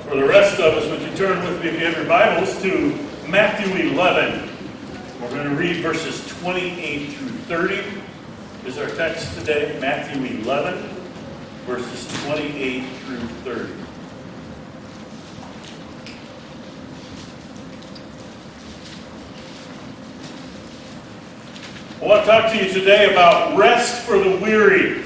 For the rest of us, would you turn with me, if you have your Bibles, to Matthew 11. We're going to read verses 28 through 30 is our text today. Matthew 11, verses 28 through 30. I want to talk to you today about rest for the weary.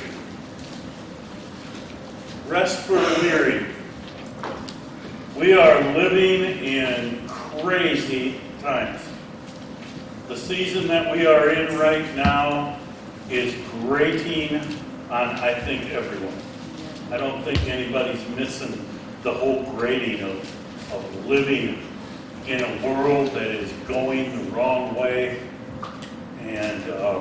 Rest for the weary. We are living in crazy times. The season that we are in right now is grating on, I think, everyone. I don't think anybody's missing the whole grating of living in a world that is going the wrong way. And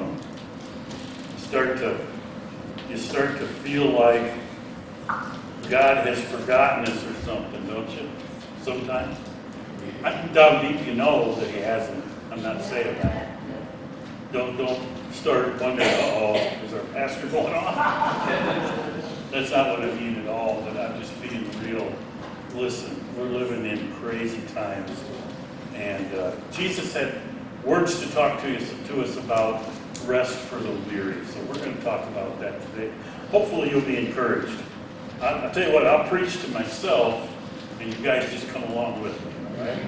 you start to feel like God has forgotten us or something, don't you? Sometimes. I'm down deep, you know that He hasn't. I'm not saying that. Don't start wondering, is our pastor going on? That's not what I mean at all, but I'm just being real. Listen, we're living in crazy times. And Jesus had words to talk to us about rest for the weary. So we're going to talk about that today. Hopefully you'll be encouraged. I'll tell you what, I'll preach to myself, and you guys just come along with me, all right?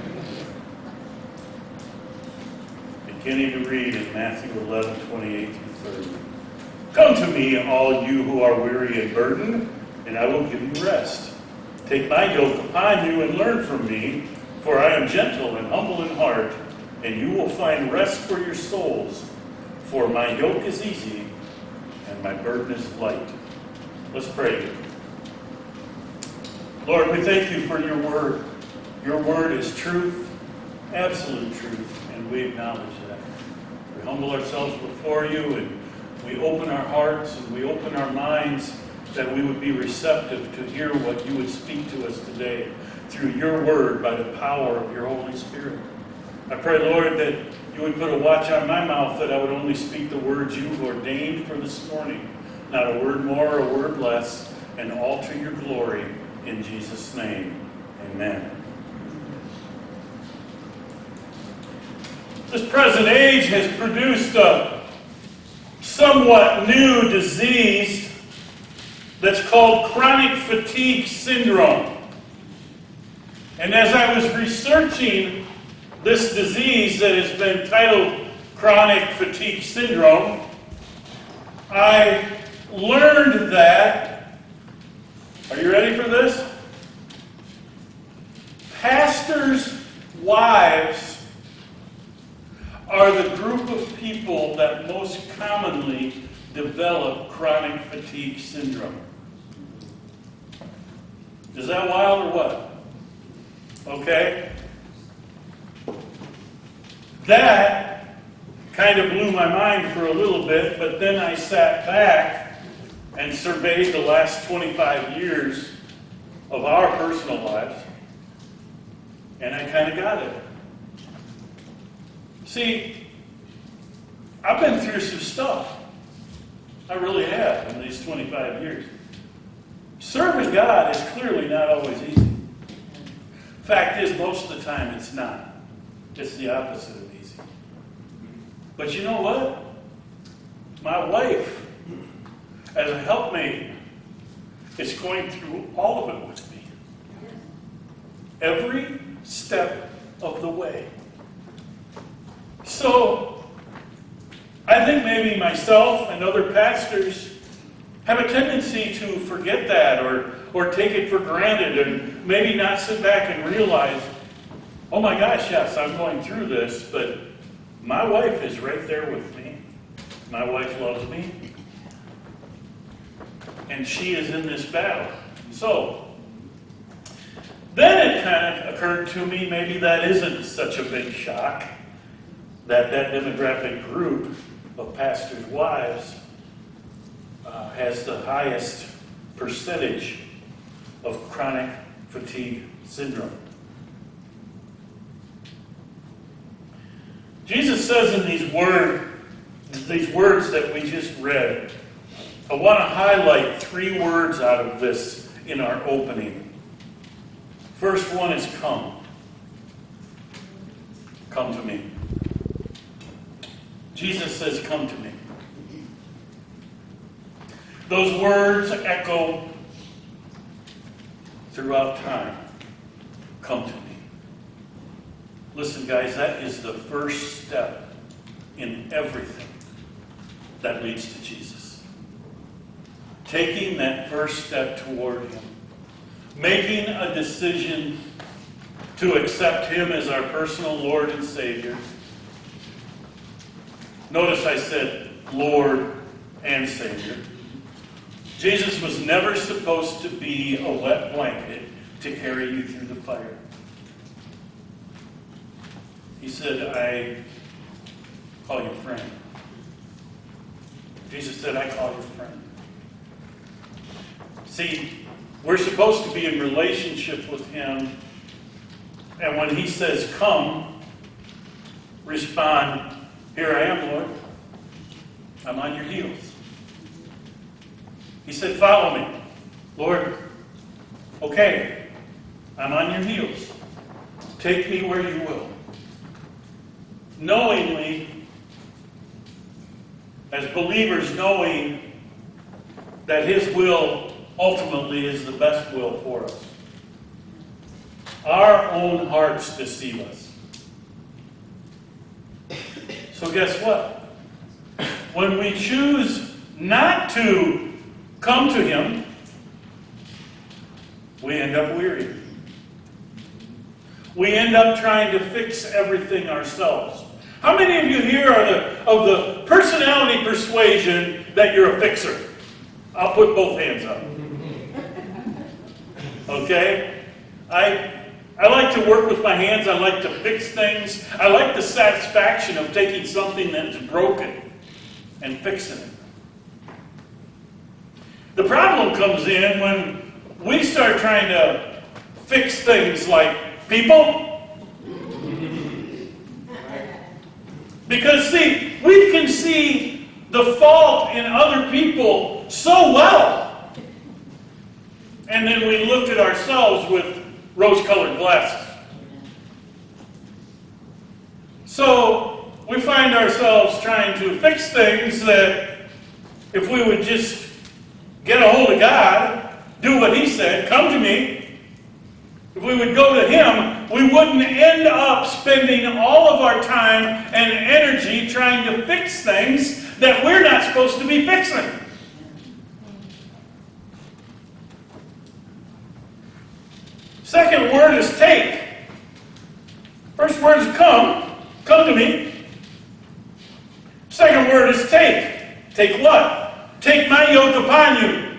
Beginning to read in Matthew 11, 28 through 30. Come to me, all you who are weary and burdened, and I will give you rest. Take my yoke upon you and learn from me, for I am gentle and humble in heart, and you will find rest for your souls. For my yoke is easy, and my burden is light. Let's pray. Lord, we thank you for your word. Your word is truth, absolute truth, and we acknowledge that. We humble ourselves before you, and we open our hearts and we open our minds that we would be receptive to hear what you would speak to us today through your word by the power of your Holy Spirit. I pray, Lord, that you would put a watch on my mouth, that I would only speak the words you've ordained for this morning, not a word more or a word less, and all to your glory. In Jesus' name, amen. This present age has produced a somewhat new disease that's called chronic fatigue syndrome. And as I was researching this disease that has been titled chronic fatigue syndrome, I learned that, are you ready for this? Pastors' wives are the group of people that most commonly develop chronic fatigue syndrome. Is that wild or what? Okay. That kind of blew my mind for a little bit, but then I sat back and surveyed the last 25 years of our personal lives, and I kind of got it. See, I've been through some stuff. I really have in these 25 years. Serving God is clearly not always easy. Fact is, most of the time it's not. It's the opposite of easy. But you know what? My wife, as a helpmate, is going through all of it with me. Every step of the way. So, I think maybe myself and other pastors have a tendency to forget that or take it for granted and maybe not sit back and realize, oh my gosh, yes, I'm going through this, but my wife is right there with me. My wife loves me. And she is in this battle. So, then it kind of occurred to me, maybe that isn't such a big shock, that demographic group of pastors' wives has the highest percentage of chronic fatigue syndrome. Jesus says in these words that we just read, I want to highlight 3 words out of this in our opening. first one is come. Come to me. Jesus says, come to me. Those words echo throughout time. Come to me. Listen, guys, that is the first step in everything that leads to Jesus. Taking that first step toward Him. Making a decision to accept Him as our personal Lord and Savior. Notice I said Lord and Savior. Jesus was never supposed to be a wet blanket to carry you through the fire. He said, I call you friend. Jesus said, I call you friend. See, we're supposed to be in relationship with Him. And when He says, come, respond, here I am, Lord. I'm on your heels. He said, follow me. Lord, okay, I'm on your heels. Take me where you will. Knowingly, as believers, knowing that His will ultimately is the best will for us. Our own hearts deceive us. So guess what? When we choose not to come to Him, we end up weary. We end up trying to fix everything ourselves. How many of you here are of the personality persuasion that you're a fixer? I'll put both hands up. Okay? I like to work with my hands. I like to fix things. I like the satisfaction of taking something that's broken and fixing it. The problem comes in when we start trying to fix things like people. Because, see, we can see the fault in other people so well. And then we look at ourselves with rose-colored glasses. So we find ourselves trying to fix things that if we would just get a hold of God, do what He said, come to me, if we would go to Him, we wouldn't end up spending all of our time and energy trying to fix things that we're not supposed to be fixing. Second word is take. First word is come to me. Second word is take. Take what? Take my yoke upon you.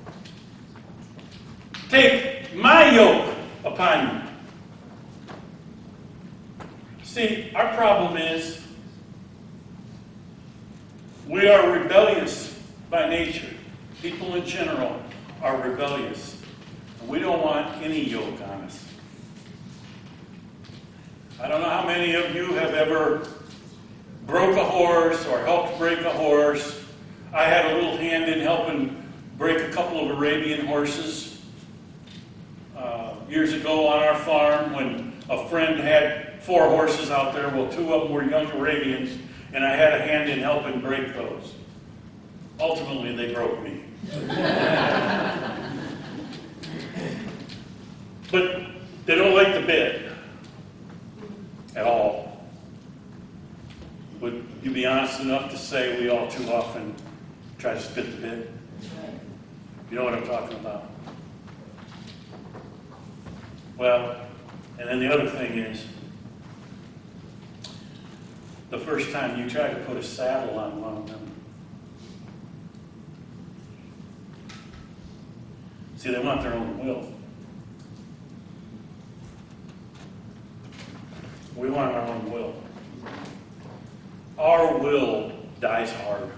Take my yoke upon you. See, our problem is we are rebellious by nature. People in general are rebellious. And we don't want any yoke on us. I don't know how many of you have ever broke a horse or helped break a horse. I had a little hand in helping break a couple of Arabian horses years ago on our farm when a friend had 4 horses out there. Well, 2 of them were young Arabians, and I had a hand in helping break those. Ultimately, they broke me. But they don't like the bit at all. Would you be honest enough to say we all too often try to spit the bit? You know what I'm talking about? Well, and then the other thing is, the first time you try to put a saddle on one of them, see, they want their own will. We want our own will. Our will dies hard.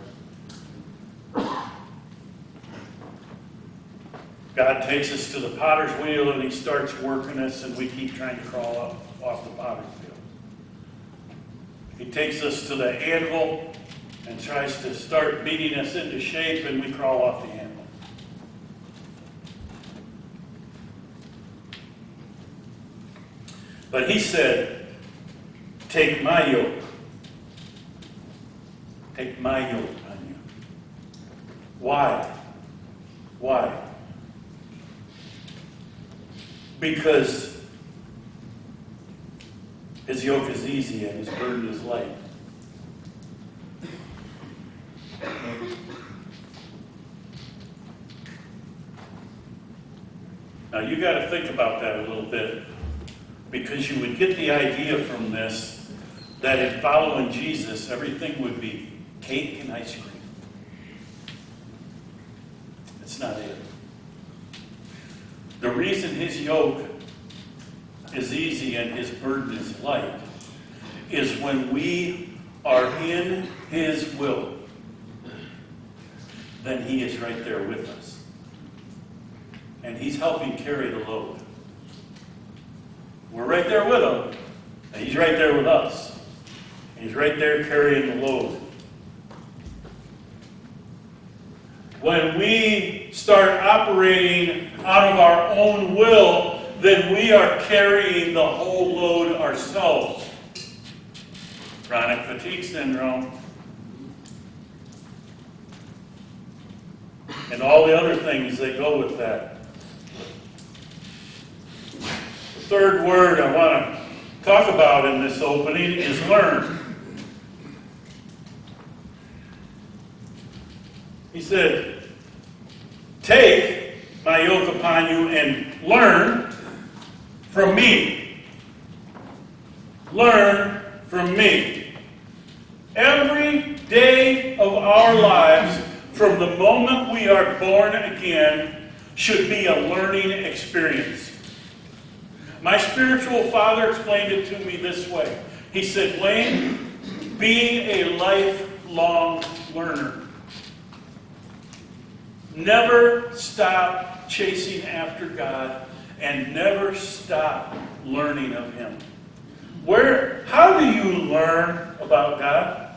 God takes us to the potter's wheel and He starts working us, and we keep trying to crawl up off the potter's wheel. He takes us to the anvil and tries to start beating us into shape, and we crawl off the anvil. But he said, take my yoke. Take my yoke on you. Why? Why? Because his yoke is easy and his burden is light. Now you got to think about that a little bit, because you would get the idea from this that in following Jesus, everything would be cake and ice cream. It's not it. The reason his yoke is easy and his burden is light is when we are in his will, then he is right there with us. And he's helping carry the load. We're right there with him, and he's right there with us. He's right there carrying the load. When we start operating out of our own will, then we are carrying the whole load ourselves. Chronic fatigue syndrome. And all the other things that go with that. The third word I want to talk about in this opening is learn. He said, take my yoke upon you and learn from me. Learn from me. Every day of our lives, from the moment we are born again, should be a learning experience. My spiritual father explained it to me this way. He said, Wayne, be a lifelong learner. Never stop chasing after God and never stop learning of Him. How do you learn about God?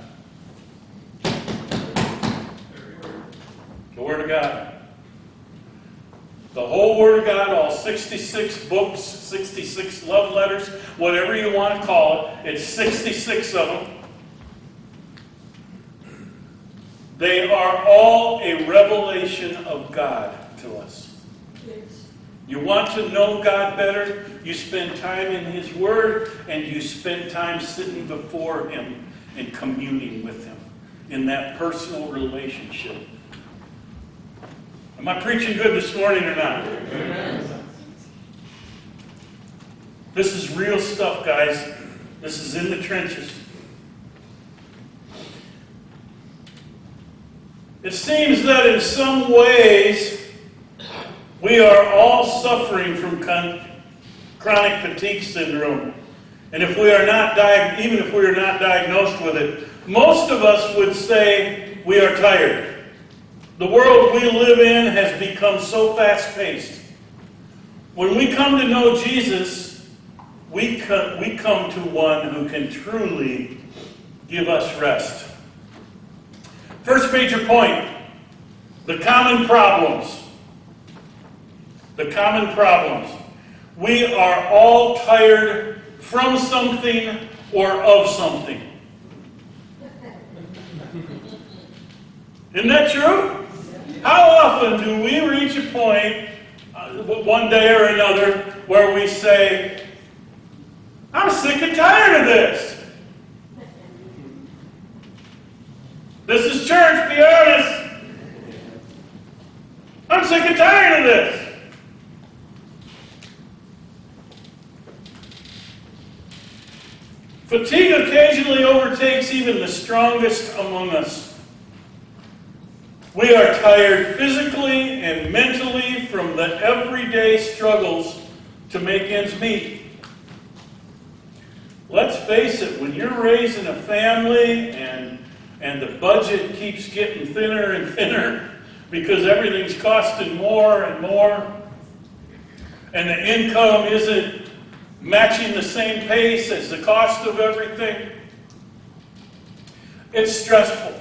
The Word of God. The whole Word of God, all 66 books, 66 love letters, whatever you want to call it, it's 66 of them. They are all a revelation of God to us. Yes. You want to know God better? You spend time in His Word, and you spend time sitting before Him and communing with Him in that personal relationship. Am I preaching good this morning or not? Amen. This is real stuff, guys. This is in the trenches. It seems that in some ways we are all suffering from chronic fatigue syndrome. And if we are not even if we are not diagnosed with it, most of us would say we are tired. The world we live in has become so fast-paced. When we come to know Jesus, we come to one who can truly give us rest. First major point, the common problems. The common problems. We are all tired from something or of something. Isn't that true? How often do we reach a point, one day or another, where we say, I'm sick and tired of this. This is church, be honest. I'm sick and tired of this. Fatigue occasionally overtakes even the strongest among us. We are tired physically and mentally from the everyday struggles to make ends meet. Let's face it, when you're raising a family and the budget keeps getting thinner and thinner because everything's costing more and more, and the income isn't matching the same pace as the cost of everything, it's stressful.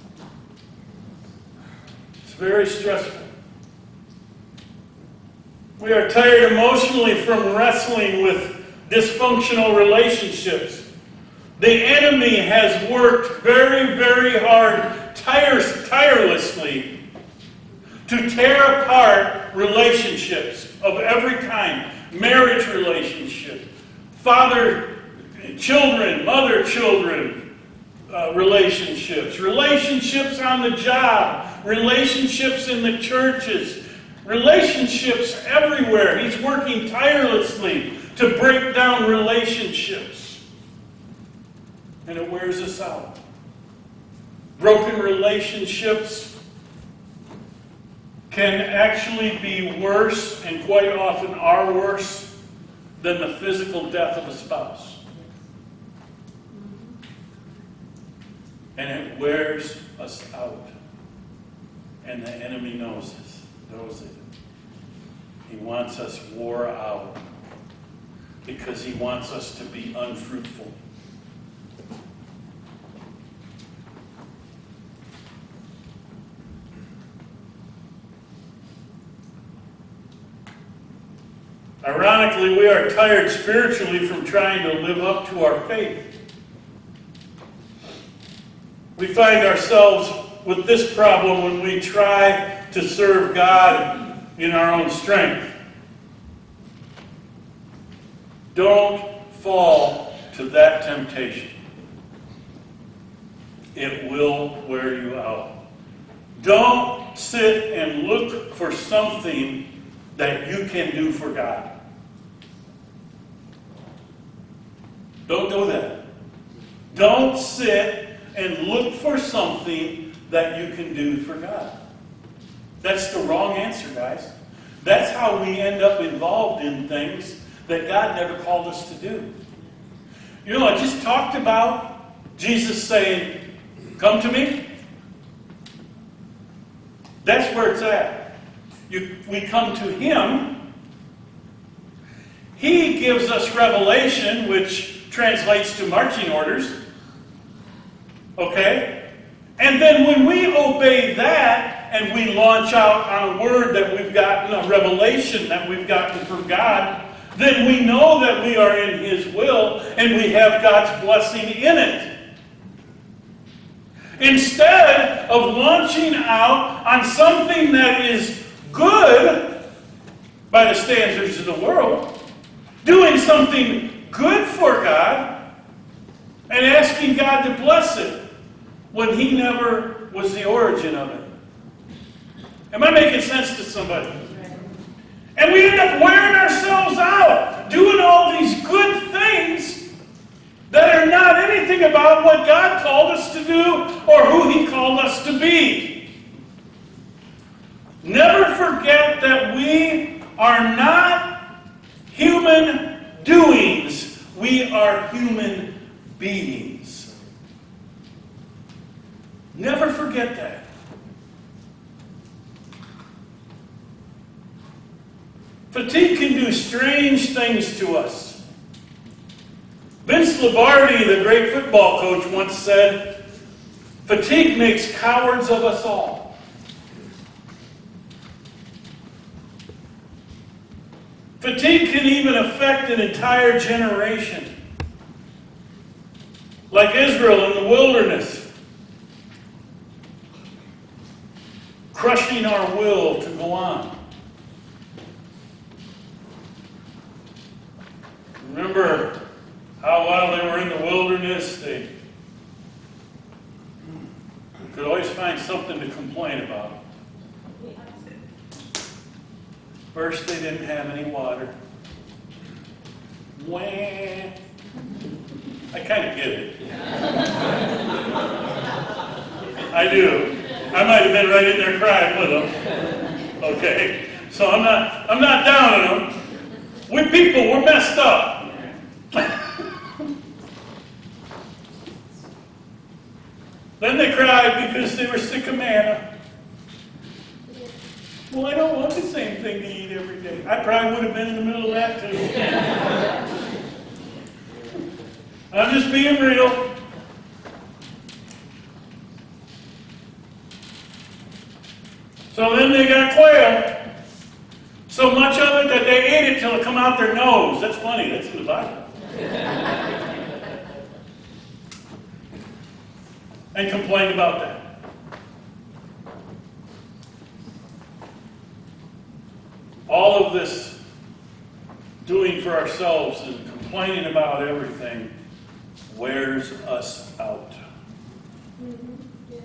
It's very stressful. We are tired emotionally from wrestling with dysfunctional relationships. The enemy has worked very, very hard, tirelessly, to tear apart relationships of every kind. Marriage relationship, father-children, mother-children relationships, relationships on the job, relationships in the churches, relationships everywhere. He's working tirelessly to break down relationships. And it wears us out. Broken relationships can actually be worse, and quite often are worse, than the physical death of a spouse. And it wears us out. And the enemy knows it. He wants us wore out because he wants us to be unfruitful. Ironically, we are tired spiritually from trying to live up to our faith. We find ourselves with this problem when we try to serve God in our own strength. Don't fall to that temptation. It will wear you out. Don't sit and look for something that you can do for God. Don't do that. Don't sit and look for something that you can do for God. That's the wrong answer, guys. That's how we end up involved in things that God never called us to do. You know, I just talked about Jesus saying, "Come to me." That's where it's at. We come to Him. He gives us revelation, which translates to marching orders. Okay? And then when we obey that and we launch out on a word that we've gotten, a revelation that we've gotten from God, then we know that we are in His will and we have God's blessing in it. Instead of launching out on something that is good by the standards of the world, doing something good for God, and asking God to bless it when He never was the origin of it. Am I making sense to somebody? And we end up wearing ourselves out, doing all these good things that are not anything about what God called us to do or who He called us to be. Never forget that we are not human doings. We are human beings. Never forget that. Fatigue can do strange things to us. Vince Lombardi, the great football coach, once said, "Fatigue makes cowards of us all." Fatigue can even affect an entire generation. Like Israel in the wilderness, crushing our will to go on. Remember how while they were in the wilderness, they could always find something to complain about. First, they didn't have any water. Wah. I kind of get it. I do. I might have been right in there crying with them. Okay? So I'm not down on them. We people, we're messed up. Then they cried because they were sick of manna. Well, I don't want the same thing to eat every day. I probably would have been in the middle of that too. I'm just being real. So then they got quail. So much of it that they ate it till it come come out their nose. That's funny. That's in the Bible. And complain about that. All of this doing for ourselves and complaining about everything wears us out. Mm-hmm. Yes.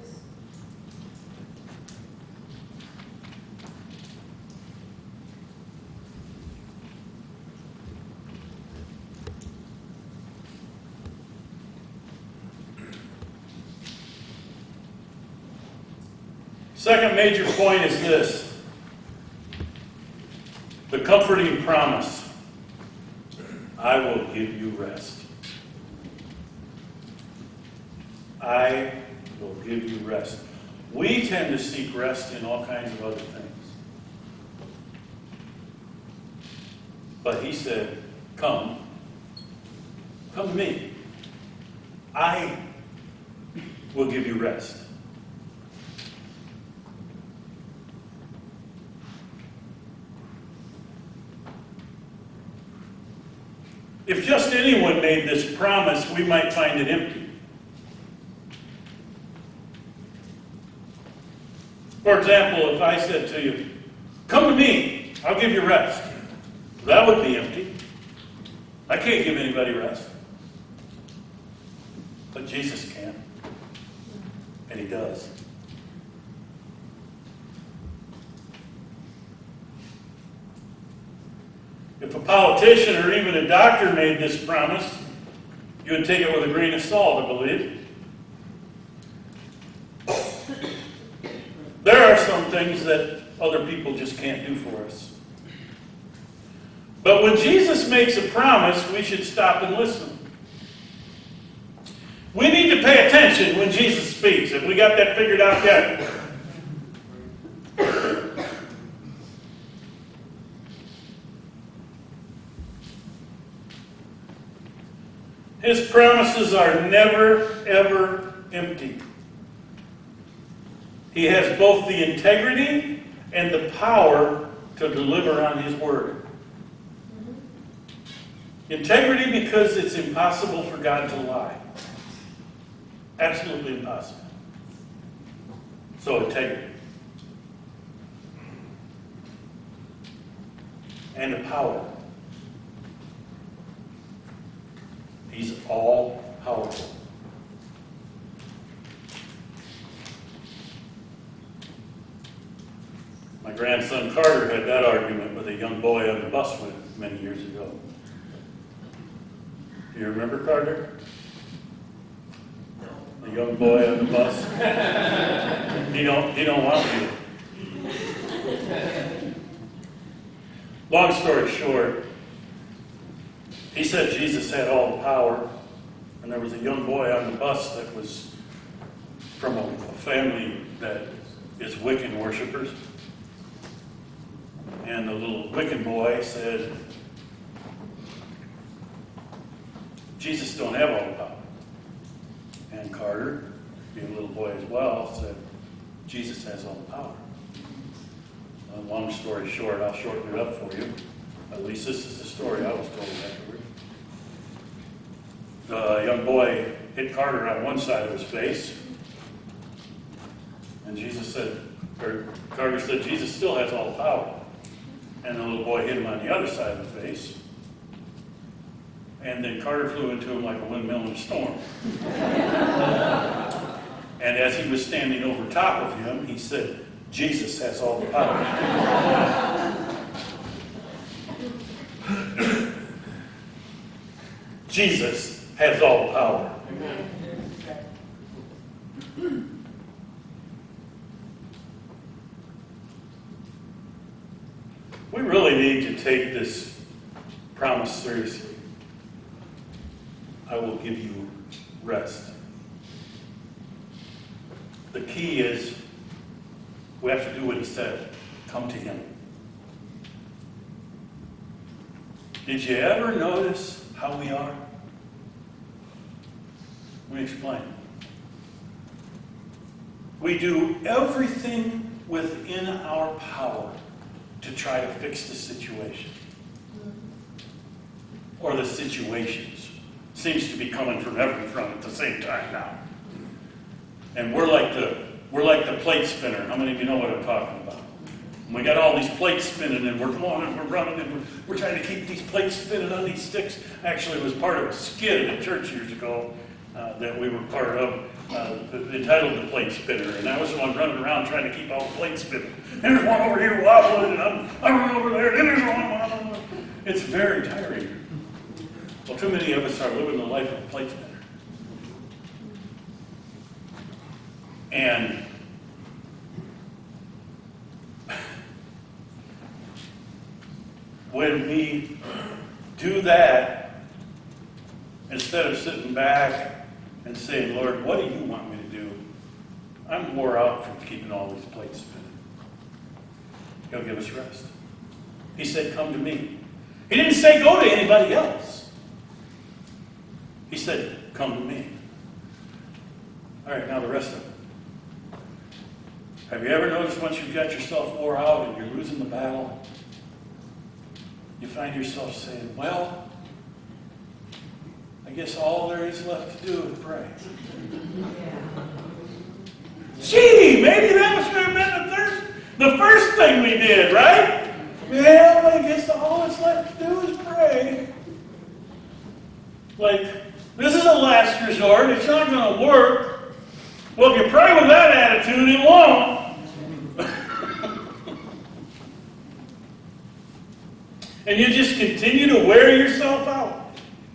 Second major point is this. The comforting promise. I will give you rest. I will give you rest. We tend to seek rest in all kinds of other things. But he said, come to me. I will give you rest. If just anyone made this promise, we might find it empty. For example, if I said to you, come to me, I'll give you rest. That would be empty. I can't give anybody rest. But Jesus can. And he does. If a politician or even a doctor made this promise, you would take it with a grain of salt, I believe. There are some things that other people just can't do for us. But when Jesus makes a promise, we should stop and listen. We need to pay attention when Jesus speaks. Have we got that figured out yet? His promises are never, ever empty. He has both the integrity and the power to deliver on his word. Integrity because it's impossible for God to lie. Absolutely impossible. So integrity. And the power. He's all powerful. My grandson Carter had that argument with a young boy on the bus with many years ago. Do you remember Carter? The young boy on the bus? He don't want you. Long story short, he said Jesus had all the power, and there was a young boy on the bus that was from a family that is Wiccan worshipers. And the little Wiccan boy said, Jesus don't have all the power. And Carter, being a little boy as well, said, Jesus has all the power. Long story short, I'll shorten it up for you. At least this is the story I was told afterward. The young boy hit Carter on one side of his face. And Carter said, Jesus still has all the power. And the little boy hit him on the other side of the face. And then Carter flew into him like a windmill in a storm. And as he was standing over top of him, he said, Jesus has all the power. Jesus has all the power. We really need to take this promise seriously. I will give you rest. The key is we have to do what he said. Come to him. Did you ever notice how we are? Let me explain. We do everything within our power to try to fix the situation. or the situations. Seems to be coming from every front at the same time now. And we're like the plate spinner. How many of you know what I'm talking about? And we got all these plates spinning, and we're going and we're running, and we're trying to keep these plates spinning on these sticks. Actually, it was part of a skit at church years ago that we were part of, entitled The Plate Spinner. And I was the one running around trying to keep all the plates spinning. And there's one over here wobbling, and I'm running over there, and there's one wobbling. It's very tiring. Well, too many of us are living the life of a plate spinner. And when we do that, instead of sitting back and saying, Lord, what do you want me to do? I'm wore out from keeping all these plates spinning. He'll give us rest. He said, come to me. He didn't say go to anybody else. He said, come to me. All right, now the rest of it. Have you ever noticed once you've got yourself wore out and you're losing the battle, you find yourself saying, well, I guess all there is left to do is pray. Gee, maybe that should have been the first thing we did, right? Well, I guess all that's left to do is pray. Like, this is a last resort. It's not going to work. Well, if you pray with that attitude, it won't. And you just continue to wear yourself out.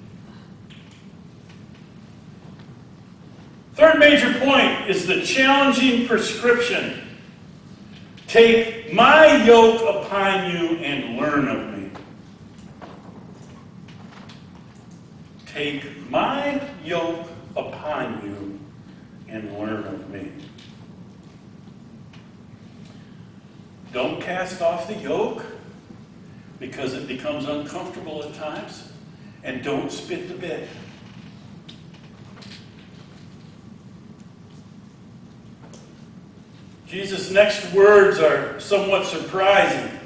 Third major point is the challenging prescription. Take my yoke upon you and learn of me. Take my yoke upon you and learn of me. Don't cast off the yoke because it becomes uncomfortable at times, and don't spit the bit. Jesus' next words are somewhat surprising.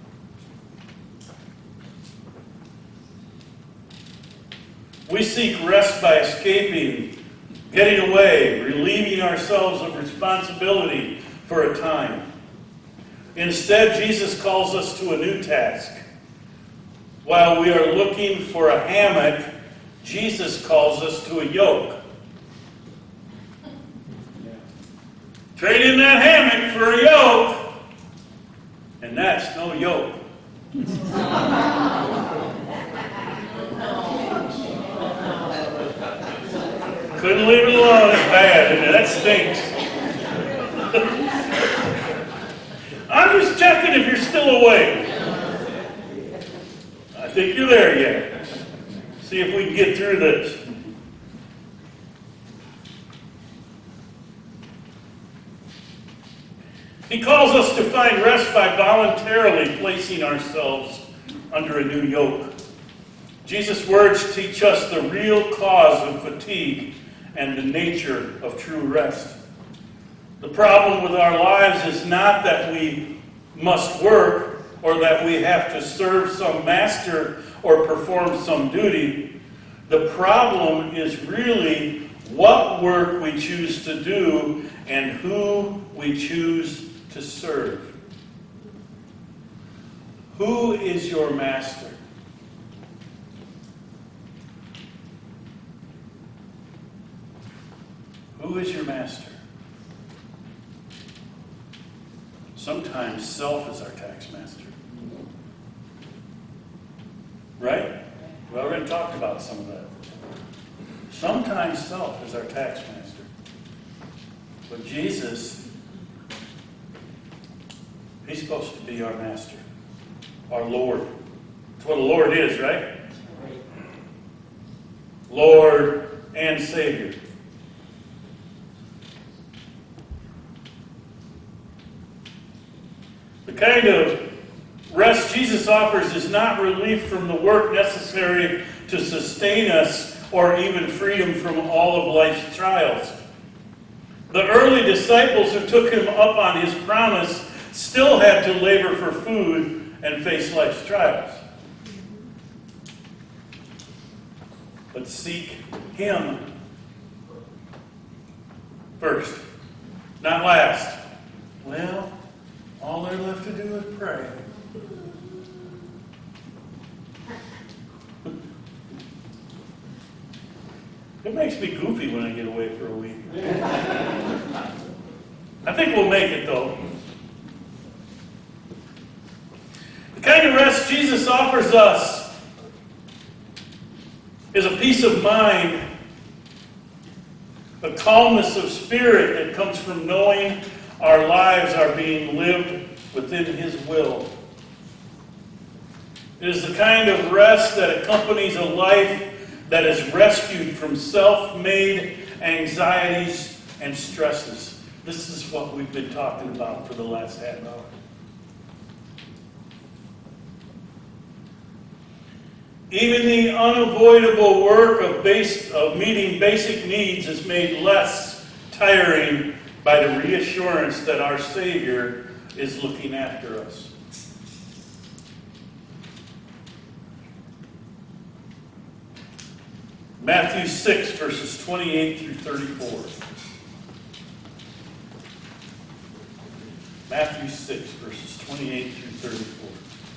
We seek rest by escaping, getting away, relieving ourselves of responsibility for a time. Instead, Jesus calls us to a new task. While we are looking for a hammock, Jesus calls us to a yoke. Trade in that hammock for a yoke, and that's no yoke. Couldn't leave it alone. It's bad, isn't it? That stinks. I'm just checking if you're still awake. I think you're there yet. See if we can get through this. He calls us to find rest by voluntarily placing ourselves under a new yoke. Jesus' words teach us the real cause of fatigue and the nature of true rest. The problem with our lives is not that we must work or that we have to serve some master or perform some duty. The problem is really what work we choose to do and who we choose to serve. Who is your master? Who is your master? Sometimes self is our tax master. Right? We already talked about some of that. Sometimes self is our tax master. But Jesus, he's supposed to be our master, our Lord. That's what a Lord is, right? Lord and Savior. The kind of rest Jesus offers is not relief from the work necessary to sustain us or even freedom from all of life's trials. The early disciples who took him up on his promise still had to labor for food and face life's trials. but seek Him first, not last. Well, all they're left to do is pray. It makes me goofy when I get away for a week. I think we'll make it, though. The kind of rest Jesus offers us is a peace of mind, a calmness of spirit that comes from knowing our lives are being lived within His will. It is the kind of rest that accompanies a life that is rescued from self-made anxieties and stresses. This is what we've been talking about for the last half hour. Even the unavoidable work of meeting basic needs is made less tiring by the reassurance that our Savior is looking after us. Matthew 6, verses 28 through 34. Matthew 6, verses 28 through 34.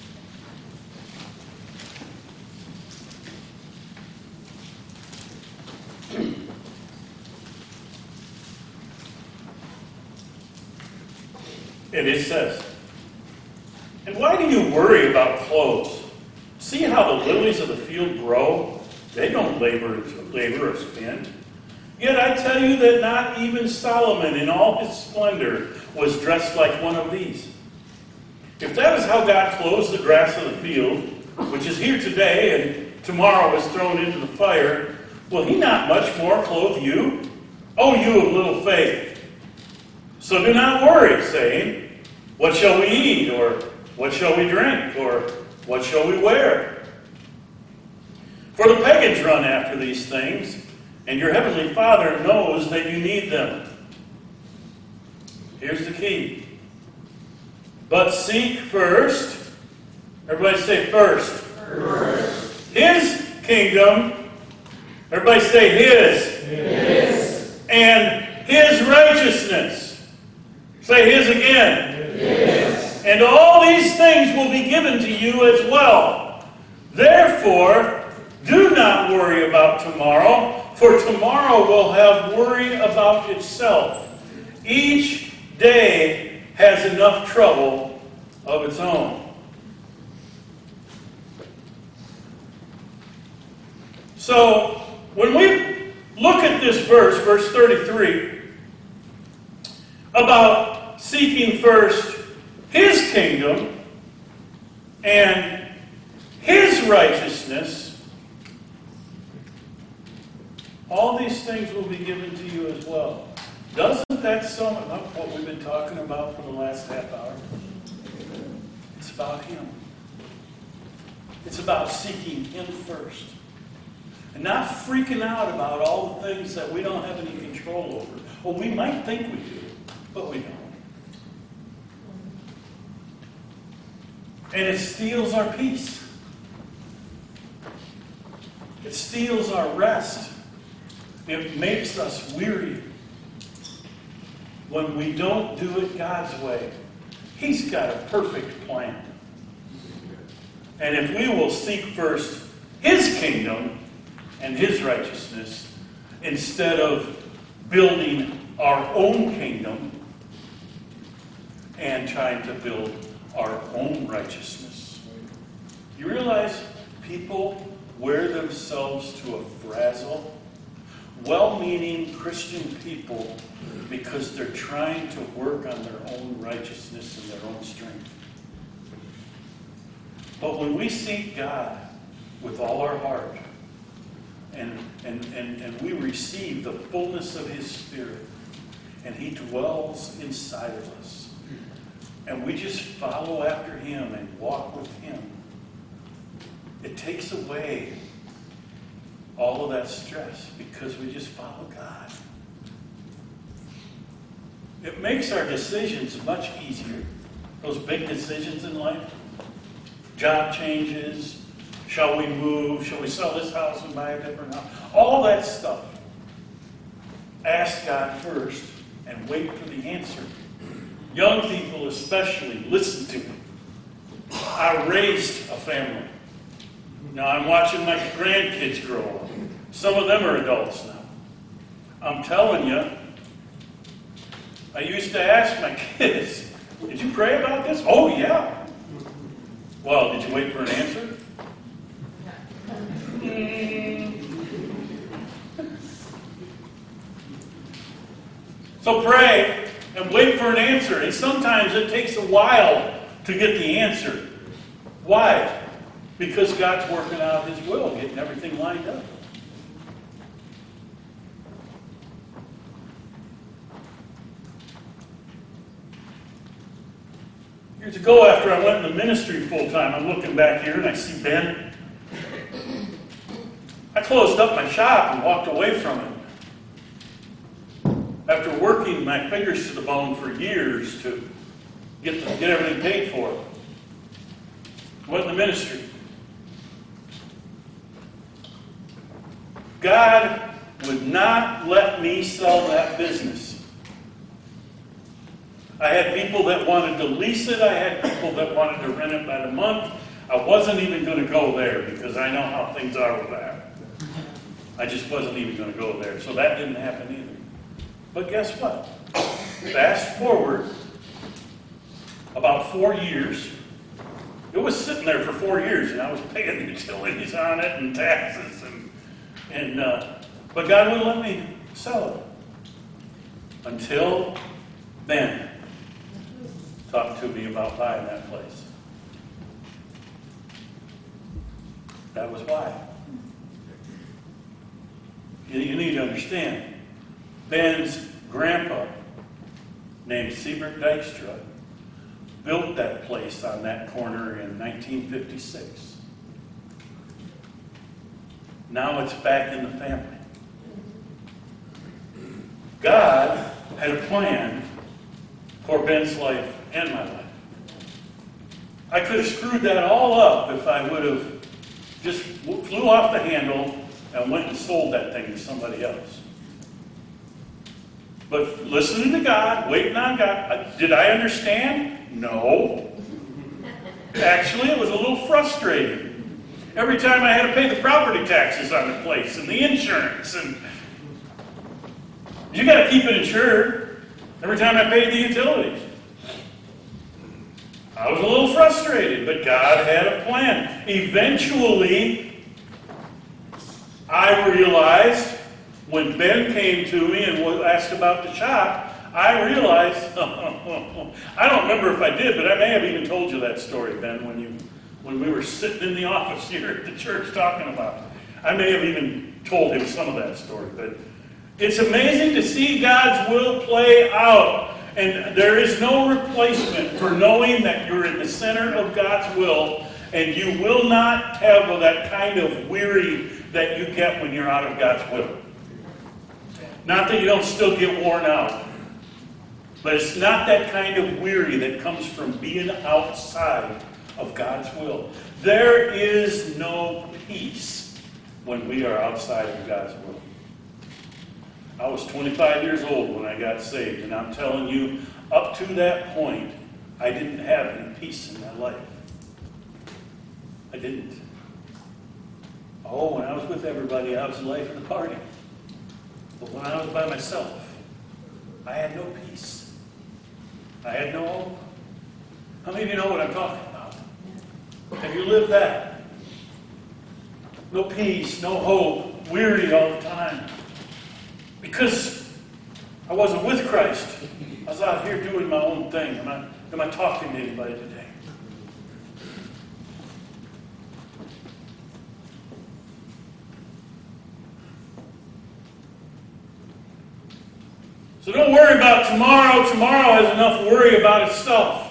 And it says, "And why do you worry about clothes? See how the lilies of the field grow? They don't labor or spin. Yet I tell you that not even Solomon in all his splendor was dressed like one of these. If that is how God clothes the grass of the field, which is here today and tomorrow is thrown into the fire, will He not much more clothe you? O you of little faith! So do not worry, saying, what shall we eat? Or what shall we drink? Or what shall we wear? For the pagans run after these things, and your heavenly Father knows that you need them. Here's the key. But seek first, everybody say first. First. His kingdom, everybody say His. His. And His righteousness. Say His again. His. And all these things will be given to you as well. Therefore, do not worry about tomorrow, for tomorrow will have worry about itself. Each day has enough trouble of its own." So, when we look at this verse 33, about seeking first His kingdom and His righteousness, all these things will be given to you as well. Doesn't that sum up what we've been talking about for the last half hour? It's about Him. It's about seeking Him first. And not freaking out about all the things that we don't have any control over. Well, we might think we do, but we don't. And it steals our peace. It steals our rest. It makes us weary when we don't do it God's way. He's got a perfect plan. And if we will seek first His kingdom and His righteousness instead of building our own kingdom and trying to build our own righteousness. You realize people wear themselves to a frazzle? Well-meaning Christian people, because they're trying to work on their own righteousness and their own strength. But when we seek God with all our heart, and we receive the fullness of His Spirit, and He dwells inside of us, and we just follow after Him and walk with Him, it takes away all of that stress because we just follow God. It makes our decisions much easier. Those big decisions in life, job changes, Shall we move? Shall we sell this house and buy a different house? All that stuff. Ask God first and wait for the answer. Young people especially, listen to me. I raised a family. Now I'm watching my grandkids grow up. Some of them are adults now. I'm telling you, I used to ask my kids, did you pray about this? Oh, yeah. Well, did you wait for an answer? So pray and wait for an answer. And sometimes it takes a while to get the answer. Why? Because God's working out His will, getting everything lined up. Years ago, after I went in the ministry full time, I'm looking back here and I see Ben. I closed up my shop and walked away from it. After working my fingers to the bone for years to get everything paid for. Went in the ministry. God would not let me sell that business. I had people that wanted to lease it. I had people that wanted to rent it by the month. I wasn't even going to go there because I know how things are with that. I just wasn't even going to go there. So that didn't happen either. But guess what? Fast forward about 4 years. It was sitting there for 4 years, and I was paying utilities on it and taxes, but God wouldn't let me sell it until Ben talked to me about buying that place. That was why. You need to understand. Ben's grandpa, named Siebert Dykstra, built that place on that corner in 1956. Now it's back in the family. God had a plan for Ben's life and my life. I could have screwed that all up if I would have just flew off the handle and went and sold that thing to somebody else. But listening to God, waiting on God, did I understand? No. Actually, it was a little frustrating. Every time I had to pay the property taxes on the place and the insurance, and you got to keep it insured. Every time I paid the utilities, I was a little frustrated, but God had a plan. Eventually, I realized when Ben came to me and asked about the shop, I realized, I don't remember if I did, but I may have even told you that story, Ben, when we were sitting in the office here at the church talking about it. I may have even told him some of that story, but it's amazing to see God's will play out. And there is no replacement for knowing that you're in the center of God's will, and you will not have that kind of weary that you get when you're out of God's will. Not that you don't still get worn out, but it's not that kind of weary that comes from being outside of God's will. There is no peace when we are outside of God's will. I was 25 years old when I got saved, and I'm telling you, up to that point, I didn't have any peace in my life. I didn't. Oh, when I was with everybody, I was the life of the party. But when I was by myself, I had no peace. I had no hope. How many of you know what I'm talking about? Have you lived that? No peace, no hope, weary all the time. Because I wasn't with Christ. I was out here doing my own thing. Am I talking to anybody today? So don't worry about tomorrow. Tomorrow has enough worry about itself.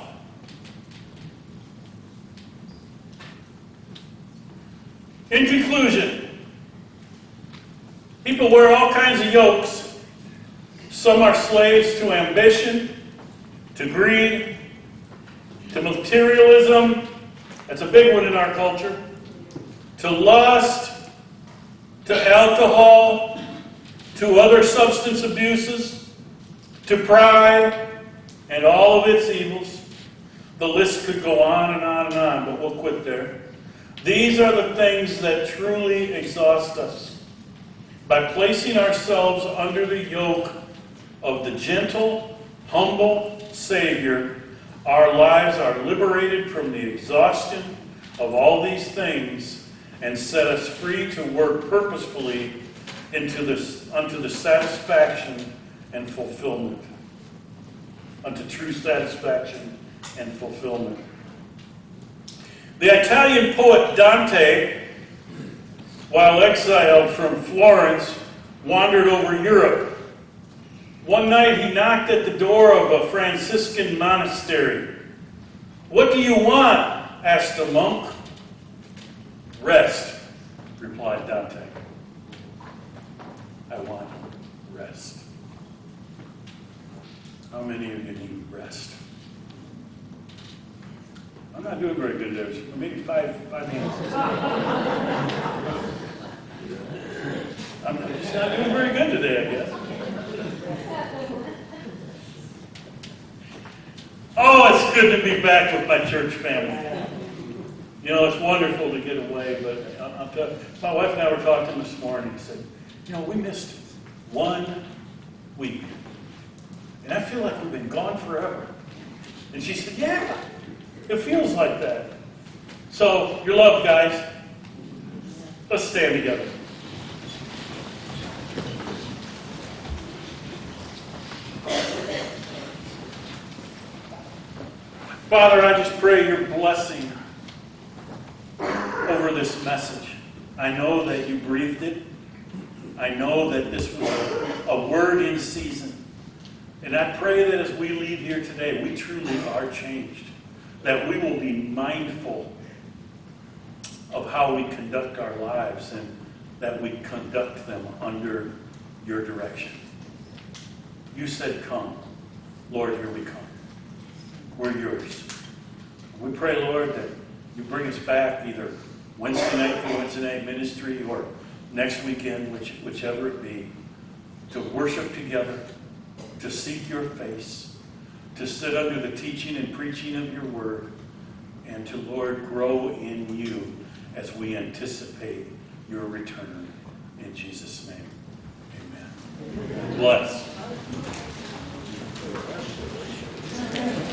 In conclusion, people wear all kinds of yokes. Some are slaves to ambition, to greed, to materialism. That's a big one in our culture. to lust, to alcohol, to other substance abuses, to pride, and all of its evils. The list could go on and on and on, but we'll quit there. These are the things that truly exhaust us. By placing ourselves under the yoke of the gentle, humble Savior, our lives are liberated from the exhaustion of all these things and set us free to work purposefully unto the satisfaction and fulfillment. Unto true satisfaction and fulfillment. The Italian poet Dante, while exiled from Florence, wandered over Europe. One night he knocked at the door of a Franciscan monastery. "What do you want?" asked the monk. "Rest," replied Dante. "I want rest." How many of you need rest? I'm not doing very good there. Maybe five hands. I'm just not doing very good today, I guess. Oh, it's good to be back with my church family. You know, it's wonderful to get away, but I'll tell you, my wife and I were talking this morning and said, you know, we missed 1 week. And I feel like we've been gone forever. And she said, yeah, it feels like that. So, you're loved, guys. Let's stand together. Father, I just pray your blessing over this message. I know that you breathed it. I know that this was a word in season. And I pray that as we leave here today, we truly are changed. That we will be mindful of how we conduct our lives and that we conduct them under your direction. You said, come. Lord, here we come. We're yours. We pray, Lord, that you bring us back either Wednesday night for Wednesday night ministry or next weekend, whichever it be, to worship together, to seek your face, to sit under the teaching and preaching of your word, and to, Lord, grow in you as we anticipate your return. In Jesus' name, amen. Bless.